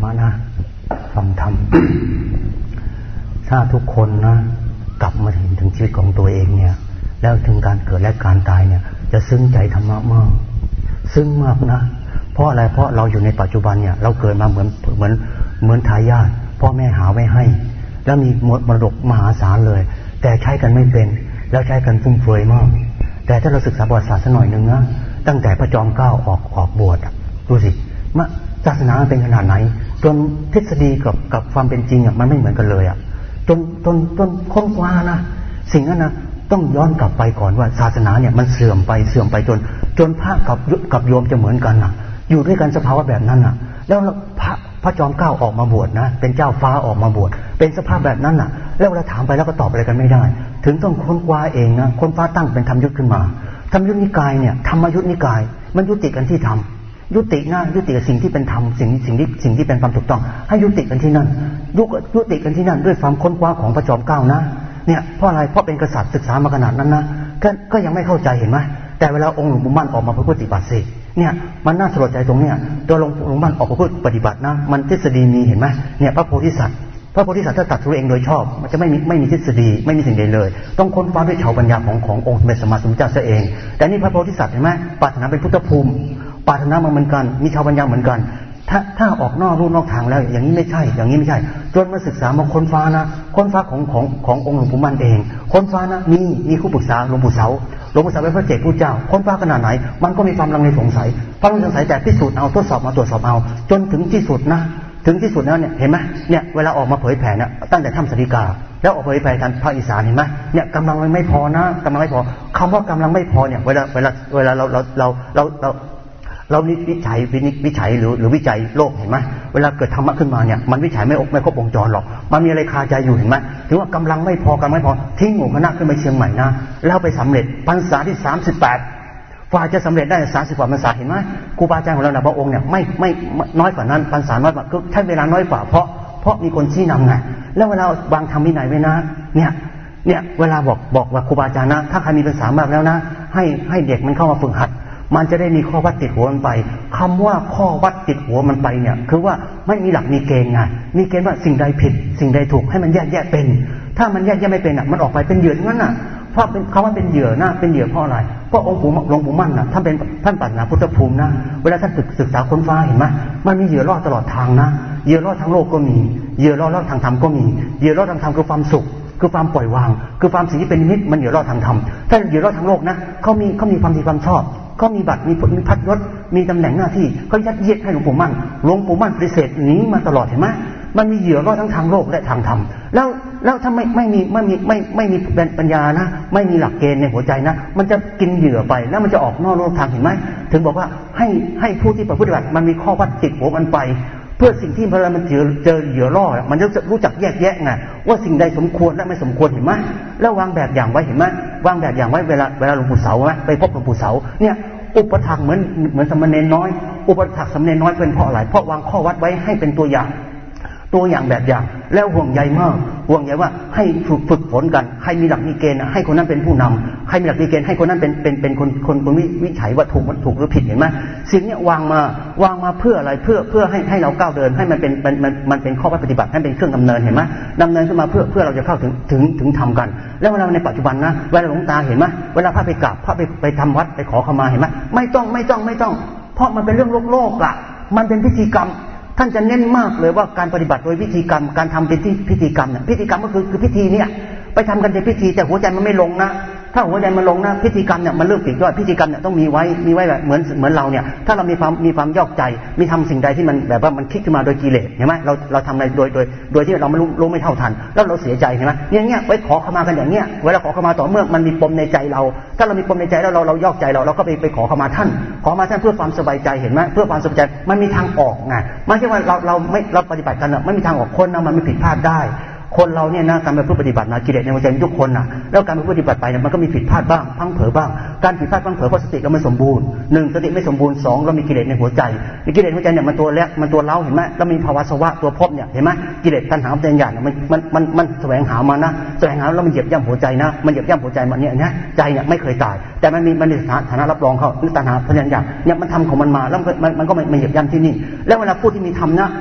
มะนะฟังธรรม ถ้าทุกคนนะกลับมาเห็นถึงชีวิตของตัวเองเนี่ยแล้วถึงการเกิดและการตายเนี่ยจะซึ้งใจธรรมะมากซึ้งมากนะเพราะอะไรเพราะเราอยู่ในปัจจุบันเนี่ยเราเกิดมาเหมือนทายาทพ่อแม่หาไว้ให้แล้วมีมรดกมหาศาลเลยแต่ใช้กันไม่เป็นแล้วใช้กันฟุ่มเฟือยมากแต่ถ้าเราศึกษาประวัติศาสตร์สักหน่อยนึงนะตั้งแต่พระจอมเกล้าออกบวชดูสิศาสนาเป็นขนาดไหนจนทฤษฎีกับความเป็นจริงมันไม่เหมือนกันเลยจนค้นคว้านะสิ่งนั้นนะต้องย้อนกลับไปก่อนว่าศาสนาเนี่ยมันเสื่อมไปจนพระกับโยมจะเหมือนกันนะอยู่ด้วยกันสภาวะแบบนั้นนะแล้วพระจอมเกล้าออกมาบวชนะเป็นเจ้าฟ้าออกมาบวชเป็นสภาพแบบนั้นน่ะแล้วเราถามไปแล้วก็ตอบอะไรกันไม่ได้ถึงต้องค้นคว้าเองนะค้นคว้าตั้งเป็นธรรมยุทธขึ้นมาธรรมยุทธนิกายเนี่ยธรรมยุทธนิกายมันยุติกันที่ธรรมยุติกับสิ่งที่เป็นธรรมสิ่งที่เป็นความถูกต้องให้ยุติกันที่นั่นยุติกันที่นั่นด้วยความค้นคว้าของพระจอมเกล้านะเนี่ยเพราะอะไรเพราะเป็นกษัตริย์ศึกษามาขนาดนั้นนะก็ยังไม่เข้าใจเห็นไหมแต่เวลาองค์หลวงปู่มั่นออกมาปฏิบัติสิเนี่ยมันน่าสลดใจตรงเนี้ยตัวหลวงปู่มั่นออกมาปฏิบัตินะมันทฤษฎีมีเห็นไหมเนี่ยพระโพธิสัตว์ถ้าตรัสรู้เองโดยชอบมันจะไม่มีทฤษฎีไม่มีสิ่งใดเลยต้องค้นคว้าด้วยชาวปัญญาขององค์สมเด็จสัมมาสัมพุทธเจ้าเองแต่นี่พระโพธิสัตว์เห็นไหมปรารถนาเป็นพุทธภูมิปรารถนามาเหมือนกันมีชาวปัญญาเหมือนกันถ้าออกนอกรูนอกทางแล้วอย่างนี้ไม่ใช่จนมาศึกษามาค้นฟ้านะค้นฟ้าขององค์หลวงปู่มั่นเองค้นฟ้านะมีคู่ปรึกษาหลวงปู่เสาเป็นพระเจ้าผู้เจ้าค้นฟ้าขนาดไหนมันก็มีความลังเลสงสัยแต่พิสูจน์เอาทดสอบมาตรวจสอบเอาจนถึงที่สุดนะแล้วเนี่ยเห็นไหมเนี่ยเวลาออกมาเผยแผ่เนี่ยตั้งแต่ถ้ำสริกาแล้วออกเผยแผ่ทางภาคอีสานเห็นไหมเนี่ยกำลังไม่พอนะกำลังไม่พอคำว่ากำลังไม่พอเนี่ยเวลาเราวิจัยหรือวิจัยโลกเห็นไหมเวลาเกิดธรรมะขึ้นมาเนี่ยมันวิจัยไม่ครบวงจรหรอกมันมีอะไรคาใจอยู่เห็นไหมถึงว่ากำลังไม่พอทิ้งหมู่คณะขึ้นไปเชียงใหม่นะแล้วไปสำเร็จพรรษาที่38ฝ่าจะสำเร็จได้30 กว่าพรรษาเห็นไหมครูบาอาจารย์ของเราพระองค์เนี่ยไม่น้อยกว่านั้นพรรษาน้อยกว่าก็ใช้เวลาน้อยกว่าเพราะมีคนชี้นำไงแล้วเวลาวางธรรมวินัยไว้นะเนี่ยเวลาบอกว่าครูบาอาจารย์นะถ้าใครมีพรรษามากแล้วนะให้เด็กมันเข้ามาฝึกหัดมันจะได้มีข้อวัดติดหัวมันไปคำว่าข้อวัดติดหัวมันไปเนี่ยคือว่าไม่มีหลักมีเกณฑ์ไงมีเกณฑ์ว่าสิ่งใดผิดสิ่งใดถูกให้มันแยกเป็นถ้ามันแยกไม่เป็นมันออกไปเป็นเหยื่อทั้งนั้นน่ะเพราะเป็นคำว่าเป็นเหยื่อนะเป็นเหยื่อเพราะอะไรเพราะองค์หลวงปู่มั่นน่ะท่านปรารถนาพุทธภูมินะเวลาท่านศึกษาค้นฟ้าเห็นไหมมันมีเหยื่อรอดตลอดทางนะเหยื่อรอดทางโลกก็มีเหยื่อรอดทางธรรมก็มีเหยื่อรอดทางธรรมคือความสุขคือความปล่อยวางคือความสิ่งที่เป็นนิมิตมันเหยื่อรอดทางธรรมถ้าเหยื่อรอดทางโลกนะเขามีความดีความชอบเขามีบัตรมีพัดยศมีตำแหน่งหน้าที่เขายัดเยียดให้หลวงปู่มั่นปฏิเสธหนีมาตลอดเห็นไหมมันมีเหยื่อรอดทั้งทางโลกและทางธรรมแล้วถ้าไม่มีปัญญานะไม่มีหลักเกณฑ์ในหัวใจนะมันจะกินเหยื่อไปแล้วมันจะออกนอกโลกทางเห็นไหมถึงบอกว่าให้ผู้ที่ปฏิบัติมันมีข้อวัดติดหัวมันไปเพื่อสิ่งที่เวลามันเจอเหยื่อล่อมันจะรู้จักแยกแยะไงว่าสิ่งใดสมควรและไม่สมควรเห็นไหมแล้ววางแบบอย่างไว้เห็นไหมวางแบบอย่างไว้เวลาหลวงปู่เสาไปพบหลวงปู่เสาเนี่ยอุปถัมภ์เหมือนสมณเณรน้อยอุปถัมภ์สมณเณรน้อยเป็นเพราะอะไรเพราะวางข้อวัดไว้ให้เป็นตัวอย่างแบบอย่างแล้วห่วงใยมากห่วงใยว่าให้ฝึกฝนกันให้มีหลักมีเกณฑ์ให้คนนั้นเป็นผู้นำให้มีหลักมีเกณฑ์ให้คนนั้นเป็นคนวิจัยว่าถูกหรือผิดเห็นไหมสิ่งนี้วางมาเพื่ออะไรเพื่อให้เราก้าวเดินให้มันเป็นข้อวัดปฏิบัติให้เป็นเครื่องดำเนินเห็นไหมดำเนินขึ้นมาเพื่อเราจะเข้าถึงทำกันแล้วเวลาในปัจจุบันนะเวลาหลวงตาเห็นไหมเวลาพระไปกราบพระไปทำวัดไปขอขมาเห็นไหมไม่ต้องเพราะมันเป็นเรื่องโลกมันเป็นพิธีกรรมท่านจะเน้นมากเลยว่าการปฏิบัติโดยพิธีกรรมการทำเป็นที่พิธีกรรมเนี่ยพิธีกรรมก็คือพิธีเนี่ยไปทำกันในพิธีแต่หัวใจมันไม่ลงนะถ้าหัวใจมันลงนะพิธีกรรมเนี่ยมันเริ่มปลีกย่อยพิธีกรรมเนี่ยต้องมีไว้แบบเหมือนเราเนี่ยถ้าเรามีความยอกใจมีทำสิ่งใดที่มันแบบว่ามันคิดขึ้นมาโดยกิเลสเห็นไหมเราทำอะไรโดยที่เราไม่รู้ไม่เท่าทันแล้วเราเสียใจเห็นไหมเนี่ยไว้ขอขมากันอย่างเงี้ยเวลาขอขมาต่อเมื่อมันมีปมในใจเราถ้าเรามีปมในใจแล้วเรายอกใจเราก็ไปขอขมาท่านเพื่อความสบายใจเห็นไหมเพื่อความสบายใจมันมีทางออกไงไม่ใช่ว่าเราปฏิบัติกันไม่มีทางออกคนนะมันไม่ผิดพลาดได้คนเราเนี่ยนะการไปปฏิบัตินะกิเลสในหัวใจทุกคนนะแล้วการไปปฏิบัติไปเนี่ยมันก็มีผิดพลาดบ้างพังเผลอบ้างการผิดพลาดพังเผลอเพราะสติเราไม่สมบูรณ์1สติไม่สมบูรณ์2เรามีกิเลสในหัวใจกิเลสในหัวใจเนี่ยมันตัวเล้าเห็นไหมแล้วมีภาวะสวะตัวภพเนี่ยเห็นไหมกิเลสตัณหาปัญญาเนี่ยมันแสวงหามานะแสวงหาแล้วมันเหยียบย่ำหัวใจนะมันเหยียบย่ำหัวใจมันเนี่ยนะใจเนี่ยไม่เคยตายแต่มันมีฐานะรับรองเขาตัณหาปัญญาเนี่ยมันทำของมันมาแล้วมันก็ไม่เหยียบย่ำที่นี่แล้วเวลาพูดที่มีธรรมนะ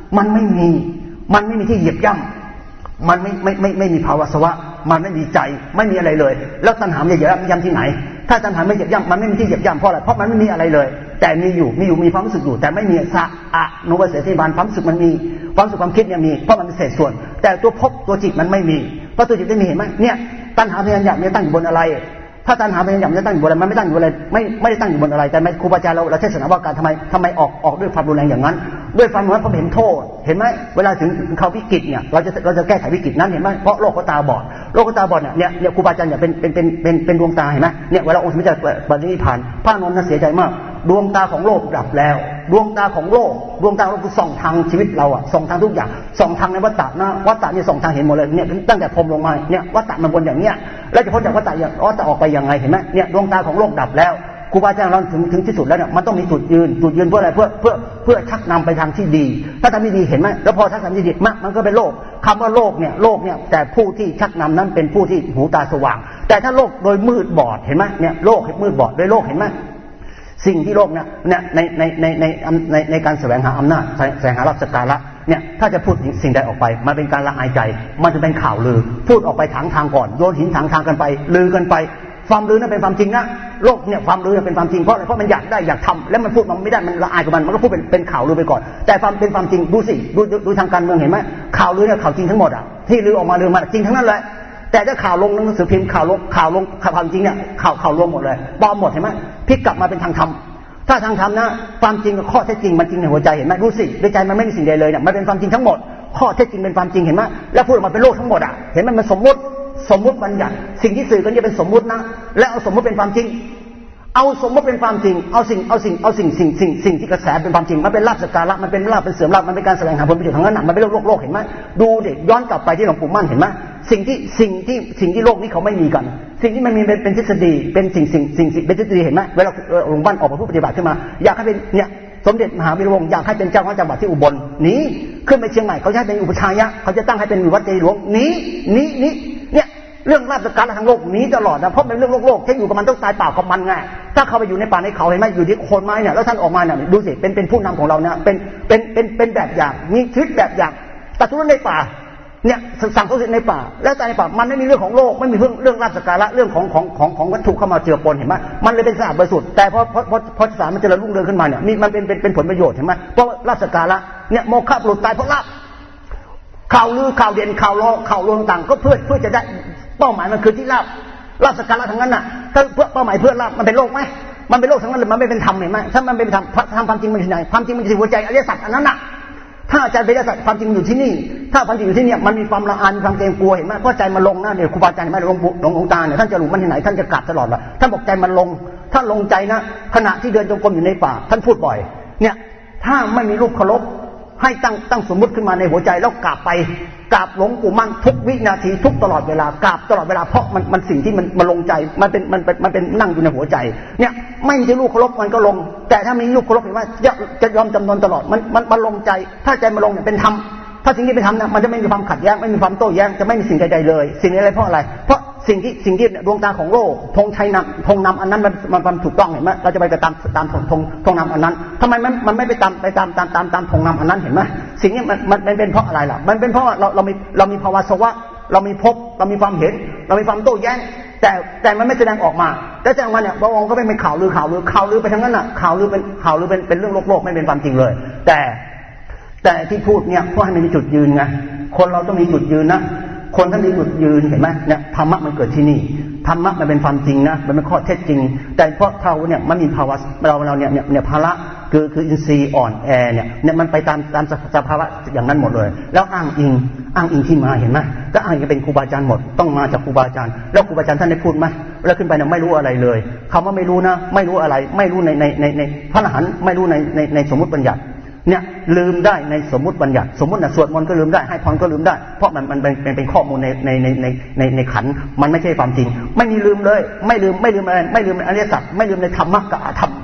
มันไม่มีที่เหยียบย่ำมันไม่มีภาวะสวะมันไม่มีใจไม่มีอะไรเลยแล้วตัณหาจะเหยียบย่ำที่ไหนถ้าตัณหาไม่เหยียบย่ำมันไม่มีที่เหยียบย่ำเพราะอะไรเพราะมันไม่มีอะไรเลยแต่มีความรู้สึกอยู่แต่ไม่มีสะอะโนวเสติบาลความรู้สึกมันมีความรู้สึกความคิดเนี่ยมีเพราะมันเป็นเศษส่วนแต่ตัวภพตัวจิตมันไม่มีเพราะตัวจิตไม่มีเห็นไหมเนี่ยตัณหาพยายามเนี่ยตั้งอยู่บนอะไรถ้าตัณหาพยายามจะตั้งอยู่บนอะไรมันไม่ตั้งอยู่บนอะไรไม่ได้ตั้งอยู่บนอะไรแต่ครูบาอาจารย์เราเทศนาว่าการทำไมออกด้วยความรุนแรงอย่างนั้นด้วยความว่าผมเห็นโทษเห็นไหมเวลาถึงเขาวิกฤตเนี่ยเราจะแก้ไขวิกฤตนั้นเห็นไหมเพราะโรคตาบอดเนี่ยครูบาอาจารย์เนี่ยเป็นดวงตาเห็นไหมเนี่ยเวลาองค์สมเด็จปรินิพพานพระนนท์น่ะเสียใจมากดวงตาของโลกดับแล้วดวงตาของโลกคือส่องทางชีวิตเราอะส่องทางทุกอย่างส่องทางในวัฏฏะนะวัฏฏะเนี่ยส่องทางเห็นหมดเลยเนี่ยตั้งแต่พรหมลงมาเนี่ยวัฏฏะมันวนอย่างเนี้ยแล้วจะพ้นจากวัฏฏะอย่างจะออกไปยังไงเห็นไหมเนี่ยดวงตาของโลกดับแล้วครูบาอาจารย์เราถึงที่สุดแล้วเนี่ยมันต้องมีจุดยืนเพื่ออะไรเพื่อชักนำไปทางที่ดีถ้าทำไม่ดีเห็นไหมแล้วพอชักนำที่ดีมันก็เป็นโลกคำว่าโลกเนี่ยแต่ผู้ที่ชักนำนั้นเป็นผู้ที่หูตาสว่างแต่ถ้าโลกโดยมืดบอดเห็นไหมเนี่ยโลกมืดบอดโดยโลกเห็นไหมสิ่งที่โลกเนี่ยในการแสวงหาอำนาจแสวงหาลาภสักการะเนี่ยถ้าจะพูดสิ่งใดออกไปมันเป็นการละอายใจมันจะเป็นข่าวลือพูดออกไปถางทางก่อนโยนหินถางทางกันไปลือกันไปความลือนั้นเป็นความจริงนะโลกเนี่ยความลือเป็นความจริงเพราะอะไรเพราะมันอยากได้อยากทำแล้วมันพูดมันไม่ได้มันละอายกับมันก็พูดเป็นข่าวลือไปก่อนแต่ความเป็นความจริงดูทางการเมืองเห็นไหมข่าวลือเนี่ยข่าวจริงทั้งหมดอ่ะที่ลือออกมาลือมาจริงทั้งนั้นเลยแต่ถ้าข่าวลงหนังสือพิมพ์ข่าวลงความจริงเนี่ยข่าวรวมหมดเลยปลอมหมดเห็นไหมพลิกกลับมาเป็นทางธรรมถ้าทางธรรมนะความจริงกับข้อเท็จจริงมันจริงในหัวใจเห็นไหมดูสิในใจมันไม่มีสิ่งใดเลยเนี่ยมันเป็นความจริงทั้งหมดข้อเท็จจริงเป็นความจริงเห็นไหมแล้วพูดออกมาเป็นโลกทั้งหมดอ่ะเห็นไหมมันสมมติบัญญัติสิ่งที่สื่อกันจะเป็นสมมุตินะและเอาสมมุติเป็นความจริงเอาสมมติเป็นความจริงเอาสิ่งที่กระแสเป็นความจริงมันเป็นลาภสักการะมันเป็นลาภเป็นเสื่อมลาภมันเป็นการแสวงหาผลประโยชน์ทางนั้นมันเป็นโลกเห็นไหมดูเด็กย้อนกลับไปที่หลวงปู่มั่นเห็นไหมสิ่งที่โลกนี้เขาไม่มีกันสิ่งที่มันมีเป็นทฤษฎีเป็นสิ่งเป็นทฤษฎีเห็นไหมเวลาหลวงปู่มั่นออกมาพูดปฏิบัติขึ้นมาอยากให้เป็นเนี่ยสมเด็จมหาวีรวงศ์อยากให้เป็นเจ้าคณะจังหวัดที่อุบลหนีขึ้นไปเชียงใหม่เขาจะให้เป็นอุปชายะเขาจะตั้งให้เป็นวัดเจดีย์หลวงหนีเนี่ยเรื่องลาภสักการะทางโลกหนีตลอดนะเพราะเป็นเรื่องโลกที่อยู่กับมันต้องตายเปล่ากับมันไงถ้าเขาไปอยู่ในป่าในเขาเห็นไหมอยู่ที่โคนไม้เนี่ยแล้วท่านออกมาเนี่ยดูสิเป็นผู้นำของเราเนี่ยเป็นแบบอย่างมีชีวิตแบบอย่างตัดทุนในป่าเนี่ยสั่งเขาสิในป่าแล้วในป่ามันไม่มีเรื่องของโลกไม่มีเรื่องลาภสักการะเรื่องของวัตถุเข้ามาเจือปนเห็นไหมมันเลยเป็นสะอาดบริสุทธิ์แต่พอศาสนามันเจริญรุ่งเรืองขึ้นมาเนี่ยมันเป็นผลประโยชน์เห็นไหมเพราะลาภสักการะเนี่ยโมฆะบุรุษตายเพราะลาภข่าวลือข่าวเด่นข่าวลวงต่างก็เพื่อจะได้เป้าหมายมันคือที่ลาภสักการะทั้งนั้นน่ะถ้าเพื่อเป้าหมายเพื่อลาภมันเป็นโลกไหมมันเป็นโลกทั้งนั้นเลยมันไม่เป็นธรรมเห็นไหมถ้ามันเป็นธรรมความจริงมันอยู่ไหนความจริงมันอยู่ที่หัวใจอริยสัจอันนั้นน่ะถ้าใจเป็นอริยสัจความจริงมันอยู่ที่นี่ถ้าความจริงอยู่ที่นี่มันมีความละอายความเกรงกลัวเห็นไหมเพราะใจมันลงนะเนี่ยครูบาอาจารย์ไม่หลวงตาเนี่ยท่านจะรู้มันที่ไหนท่านจะกราบตลอดเลยท่านบอกใจมันลงถ้าลงใจนะขณะที่เดินจงกรมอยู่ในป่าท่านพูดบ่อยเนี่ยถ้าไม่มีรูปเคารพให้ตั้งสมมุติขึ้นมาในหัวใจแล้วกราบไปกราบหลวงปู่มั่นทุกวินาทีทุกตลอดเวลากราบตลอดเวลาเพราะมันสิ่งที่มันลงใจมันเป็นนั่งอยู่ในหัวใจเนี่ยไม่มีรูปเคารพมันก็ลงแต่ถ้ามีรูปเคารพเห็นว่าจะยอมจำนนตลอดมันลงใจถ้าใจมันลงเนี่ยเป็นธรรมถ้าสิ่งที่เป็นธรรมเนี่ยมันจะไม่มีความขัดแย้งไม่มีความโต้แย้งจะไม่มีสิ่งใดๆเลยสิ่งอะไรเพราะอะไรเพราะสิ่งที่ดวงตาของโลกธงชัยธงนำอันนั้นมันถูกต้องเห็นไหมเราจะไปตามธงนำอันนั้นทำไมมันไม่ไปตามธงนำอันนั้นเห็นไหมสิ่งนี้มันเป็นเพราะอะไรล่ะมันเป็นเพราะว่าเรามีภาวะสวะเรามีภพเรามีความเห็นเรามีความโต้แย้งแต่มันไม่แสดงออกมาแต่แสดงมาเนี่ยพระองค์ก็ไม่เป็นข่าวลือไปทั้งนั้นน่ะข่าวลือเป็นเรื่องโลกไม่เป็นความจริงเลยแต่ที่พูดเนี่ยเพื่อให้มันมีจุดยืนไงคนเราต้องมีจุดยืนนะคนถ้ามีจุดยืนเห็นไหมเนี่ยธรรมะมันเกิดที่นี่ธรรมะมันเป็นความจริงนะมันเป็นข้อเท็จจริงแต่เพราะเราเนี่ยมันมีภาวะเราเนี่ยภาระคืออินทรีย์อ่อนแอเนี่ยมันไปตามสภาวะอย่างนั้นหมดเลยแล้วอ้างอิงที่มาเห็นไหมก็อ้างอิงเป็นครูบาอาจารย์หมดต้องมาจากครูบาอาจารย์แล้วครูบาอาจารย์ท่านได้พูดไหมแล้วขึ้นไปเนี่ยไม่รู้อะไรเลยคำว่าไม่รู้นะไม่รู้อะไรไม่รู้ในพระอรหันต์ไม่รู้ในสมมุติบัญญัติเนี่ยลืมได้ในสมมุติบัญญัติสมมุตินะสวดมนต์ก็ลืมได้ให้พรก็ลืมได้เพราะมันเป็นข้อมูลในขันมันไม่ใช่ความจริงไม่มีลืมเลยไม่ลืมอะไรไม่ลืมอริยสัจไม่ลืมในธรรมะกับอธรรม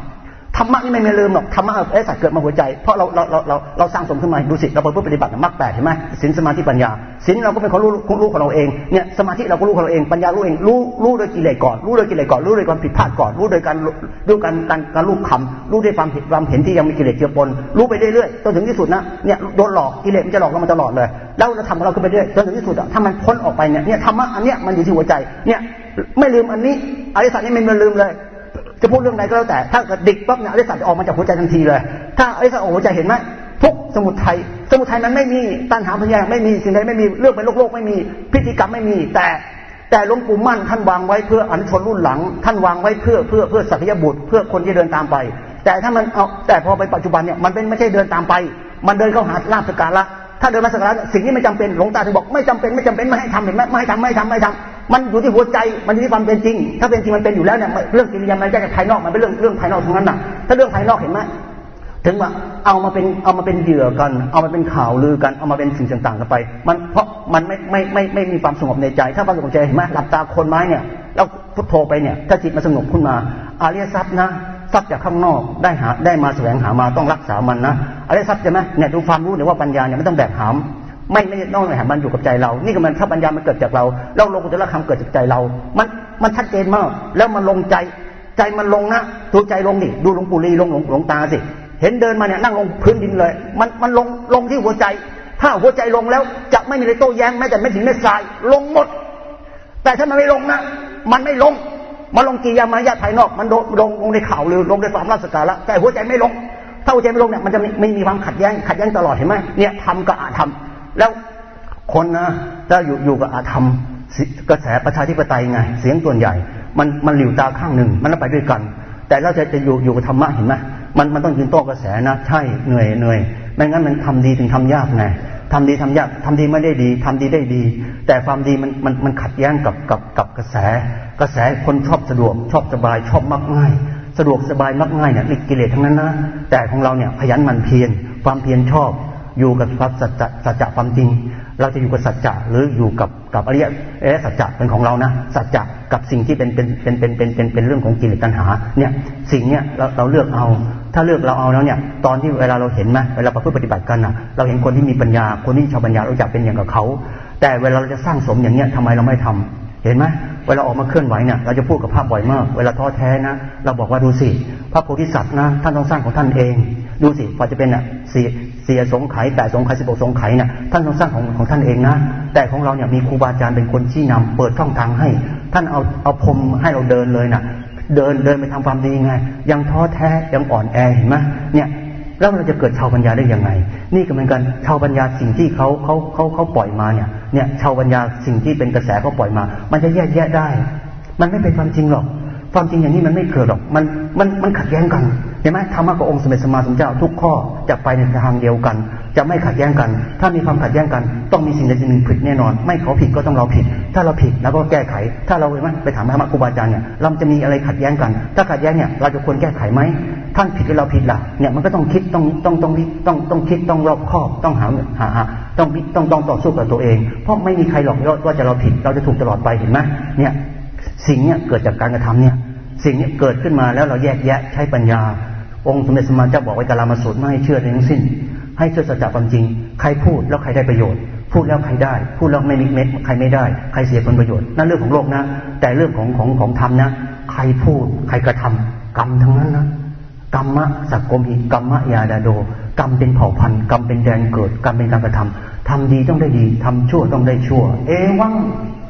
ธรรมะนี่ไม่ลืมหรอกธรรมะไอ้สัตว์เกิดมาหัวใจเพราะเราสร้างสมขึ้นมาดูสิเราปฏิบัติมรรค 8เห็นไหมศีลสมาธิปัญญาศีลเราก็เป็นคนรู้ของเราเองเนี่ยสมาธิเราก็รู้ของเราเองปัญญารู้เองรู้โดยกิเลสก่อนรู้โดยกิเลสก่อนรู้โดยความผิดพลาดก่อนรู้โดยการรู้คำรู้ด้วยความเห็นที่ยังมีกิเลสเจือปนรู้ไปเรื่อยๆจนถึงที่สุดนะเนี่ยโดนหลอกกิเลสมันจะหลอกเรามาตลอดเลยแล้วเราทำของเราขึ้นไปเรื่อยจนถึงที่สุดถ้ามันพ้นออกไปเนี่ยธรรมะอันเนี้ยมันอยู่ที่หัวใจเนี่ยไม่ลืมอันนี้อริยสัจนี่ไม่ลืมเลยจะพูดเรื่องใดก็แล้วแต่ถ้าดิกปั๊บเนี่ยอริยสัจจะออกมาจากหัวใจทันทีเลยถ้าอริยสัจออกหัวใจเห็นไหมทุกสมุทัยมันไม่มีตัณหาพยาไม่มีสิ่งใดไม่มีเรื่องเป็นโลกไม่มีพิธีกรรมไม่มีแต่หลวงปู่มั่นท่านวางไว้เพื่ออนุชนรุ่นหลังท่านวางไว้เพื่อสักยบุตรเพื่อคนที่เดินตามไปแต่ถ้ามันเอาแต่พอไปปัจจุบันเนี่ยมันเป็นไม่ใช่เดินตามไปมันเดินเข้าหาลาภสักการะถ้าเดินมาสักการะสิ่งนี้ไม่จำเป็นหลวงตาถึงบอกไม่จำเป็นไม่ให้ทำเห็นไหมไม่ให้ทำมันอยู่ที่หัวใจมันอยู่ที่ความเป็นจริงถ้าเป็นจริงมันเป็นอยู่แล้วเนี่ยเรื่องกิริยามันแยกจากภายนอกมันเป็นเรื่องภายนอกทั้งนั้นน่ะถ้าเรื่องภายนอกเห็นไหมถึงว่าเอามาเป็นเหยื่อกันเอามาเป็นข่าวลือกันเอามาเป็นสิ่งต่างๆกันไปมันเพราะมันไม่มีความสงบในใจถ้าความสงบใจเห็นไหมหลับตาคนไม้เนี่ยแล้วพุทโธไปเนี่ยถ้าจิตมันสงบขึ้นมาอริยทรัพย์นะทรัพย์จากข้างนอกได้มาแสวงหามาต้องรักษามันนะอริยทรัพย์ใช่ไหมเนี่ยดูความรู้เนี่ยว่าปัญญาเนี่ยไม่ต้องแบกหามไม่ต้องแหมมันอยู่กับใจเรานี่ก็มันถ้าปัญญามันเกิดจากเราแล้วโลกุตตรธรรมเกิดจากใจเรามันชัดเจนมากแล้วมันลงใจมันลงนะตัวใจลงดิดูหลวงปู่ลีลงหลวงตาสิเห็นเดินมาเนี่ยนั่งลงพื้นดินเลยมันลงที่หัวใจถ้าหัวใจลงแล้วจะไม่มีอะไรโต้แย้งแม้แต่ไม่ถึงไม่ทรายลงหมดแต่ถ้ามันไม่ลงนะมันไม่ลงมาลงกิริยามารยาทภายนอกมันลงในข่าวหรือลงในความราชการละแต่หัวใจไม่ลงถ้าหัวใจไม่ลงเนี่ยมันจะไม่มีความขัดแย้งตลอดเห็นไหมเนี่ยทำกับอาธรรมแล้วคนนะถ้าอยู่กับอาธรรมกระแสประชาธิปไตยไงเสียงส่วนใหญ่มันหลิวตาข้างหนึ่งมันไปด้วยกันแต่เราจะอยู่กับธรรมะเห็นไหมมันต้องยืนโต้กระแสนะใช่เหนื่อยไม่งั้นมันทำดีถึงทำยากไงทำดีทำยากทำดีไม่ได้ดีทำดีได้ดีแต่ความดีมันขัดแย้งกับกระแสคนชอบสะดวกชอบสบายชอบมักง่ายสะดวกสบายมักง่ายเนี่ยกิเลสทั้งนั้นนะแต่ของเราเนี่ยขยันหมั่นเพียรความเพียรชอบอยู่กับสัจจะความจริงเราจะอยู่กับสัจจะหรืออยู่กับอริยสัจจะเป็นของเรานะสัจจะกับสิ่งที่เป็นเรื่องของกิเลสตัณหาเนี่ยสิ่งเนี่ยเราเลือกเอาถ้าเลือกเราเอาแล้วเนี่ยตอนที่เวลาเราเห็นไหมเวลาประพฤติปฏิบัติกันนะเราเห็นคนที่มีปัญญาคนที่ชาวปัญญาเราอยากเป็นอย่างกับเขาแต่เวลาเราจะสร้างสมอย่างเนี้ยทำไมเราไม่ทำเห็นไหมเวลาออกมาเคลื่อนไหวเนี่ยเราจะพูดกับภาพบ่อยมากเวลาท้อแท้นะเราบอกว่าดูสิพระโพธิสัตว์นะท่านต้องสร้างของท่านเองดูสิพอจะเป็นอ่ะ4 สงไขย8 สงไขย16 สงไขยเนี่ยท่านต้องสร้างของท่านเองนะแต่ของเราเนี่ยมีครูบาอาจารย์เป็นคนชี้นำเปิดช่องทางให้ท่านเอาพรมให้เราเดินเลยนะเดินไปทำความดีไงยังท้อแท้ยังอ่อนแอเห็นไหมเนี่ยแล้วเราจะเกิดชาวปัญญาได้ยังไงนี่ก็เหมือนกันชาวปัญญาสิ่งที่เขาปล่อยมาเนี่ยชาวปัญญาสิ่งที่เป็นกระแสเขาปล่อยมามันจะแยกได้มันไม่เป็นความจริงหรอกความจริงอย่างนี้มันไม่เกิดหรอกมันขัดแย้งกันเห็นไหมธรรมะกับองค์สมเด็จสัมมาสัมพุทธเจ้าทุกข้อจะไปในทางเดียวกันจะไม่ขัดแย้งกันถ้ามีความขัดแย้งกันต้องมีสิ่งใดสิ่งหนึ่งผิดแน่นอนไม่เขาผิดก็ต้องเราผิดถ้าเราผิดแล้วก็แก้ไขถ้าเราไปถามธรรมะครูบาอาจารย์เนี่ยเราจะมีอะไรขัดแย้งกันถ้าขัดแย้งเนี่ยเราจะควรแก้ไขไหมท่านผิดหรือเราผิดล่ะเนี่ยมันก็ต้องคิดต้องคิดต้องรอบคอบต้องหาต้องต่อสู้กับตัวเองเพราะไม่มีใครหรอกว่าจะเราผิดเราจะถูกตลอดไปเห็นไหมเนี่ยสิ่งเนี้ยเกิดจากการกระทำเนี่ยสิ่งนี้เกิดขึ้นมาแล้วเราแยกแยะใช้ปัญญาองค์สมเด็จสัมมาสัมพุทธเจ้าบอกไว้กาลามสูตรไม่ให้เชื่อในทั้งสิ้นให้เชื่อสัจจะความจริงใครพูดแล้วใครได้ประโยชน์พูดแล้วใครได้พูดแล้วไม่มีเม็ดใครไม่ได้ใครเสียผลประโยชน์นั่นเรื่องของโลกนะแต่เรื่องของธรรมนะใครพูดใครกระทำกรรมทั้งนั้นนะกรรมะสักโกมิกรรมะยาดาโดกรรมเป็นเผ่าพันธุ์กรรมเป็นแดนเกิดกรรมเป็นการกระทำทำดีต้องได้ดีทำชั่วต้องได้ชั่วเอวัง